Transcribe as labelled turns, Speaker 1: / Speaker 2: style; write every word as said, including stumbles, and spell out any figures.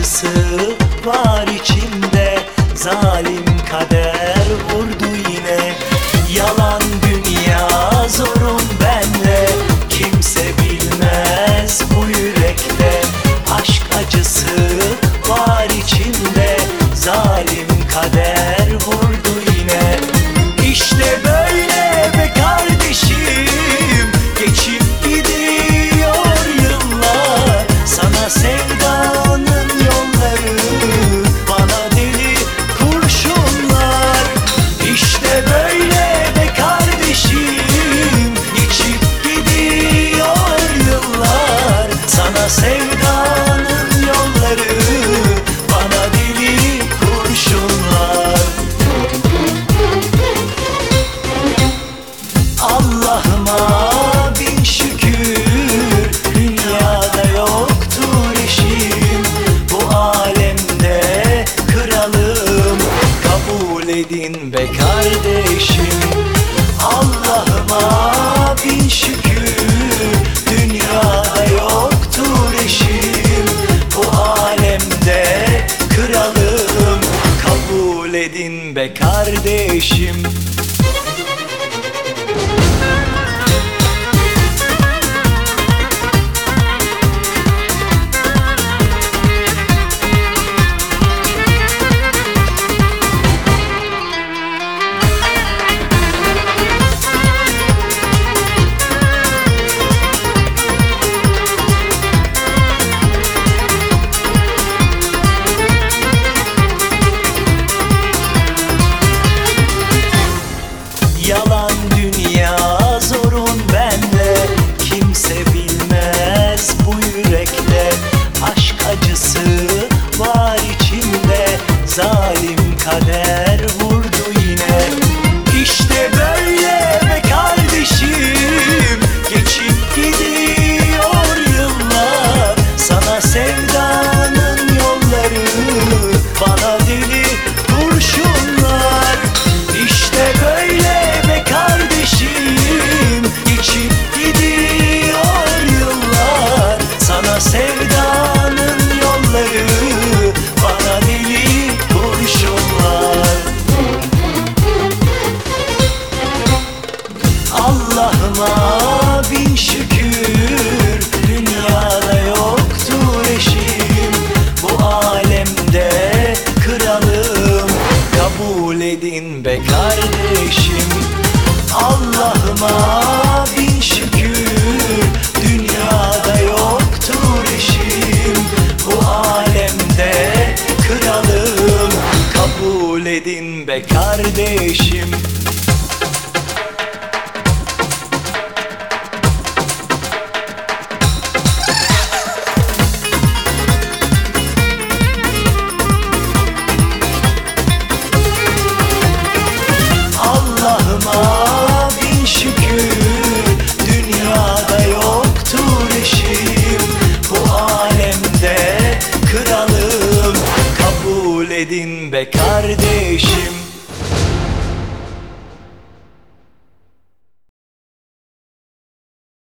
Speaker 1: acısı var içimde, zalim kader vurdu yine. Yalan dünya zorun benle, kimse bilmez bu yürekte. Aşk acısı var içimde, zalim kader vurdu yine. İşte böyle be kardeşim, geçip gidiyor yıllar. Sana sevdanın yolları, bana deli kurşunlar. İşte böyle be kardeşim, geçip gidiyor yıllar. Sana sevdanın yolları, bana deli kurşunlar. Allah'ıma bin şükür, dünyada yoktur eşim. Bu alemde kralım, kabul edin be kardeşim. Allah'ıma bin şükür, dünyada yoktur eşim. Bu alemde kralım, kabul edin be kardeşim. Yalan dünya zorun benle, kimse bilmez bu yürekte. Aşk acısı var içimde, zalim kader vurdu yine. İşte böyle be kardeşim, geçip gidiyor yıllar. Sana sevdanın yolları, bana deli kurşunlar. İşte böyle be kardeşim, geçip gidiyor yıllar. Sana sevdanın yolları, bana deli kurşunlar. Allah'ıma bin şükür, dünyada yoktur eşim. Bu alemde kralım, kabul edin be kardeşim. Allah'ıma bin şükür, dünyada yoktur eşim. Bu alemde kralım, kabul edin be kardeşim.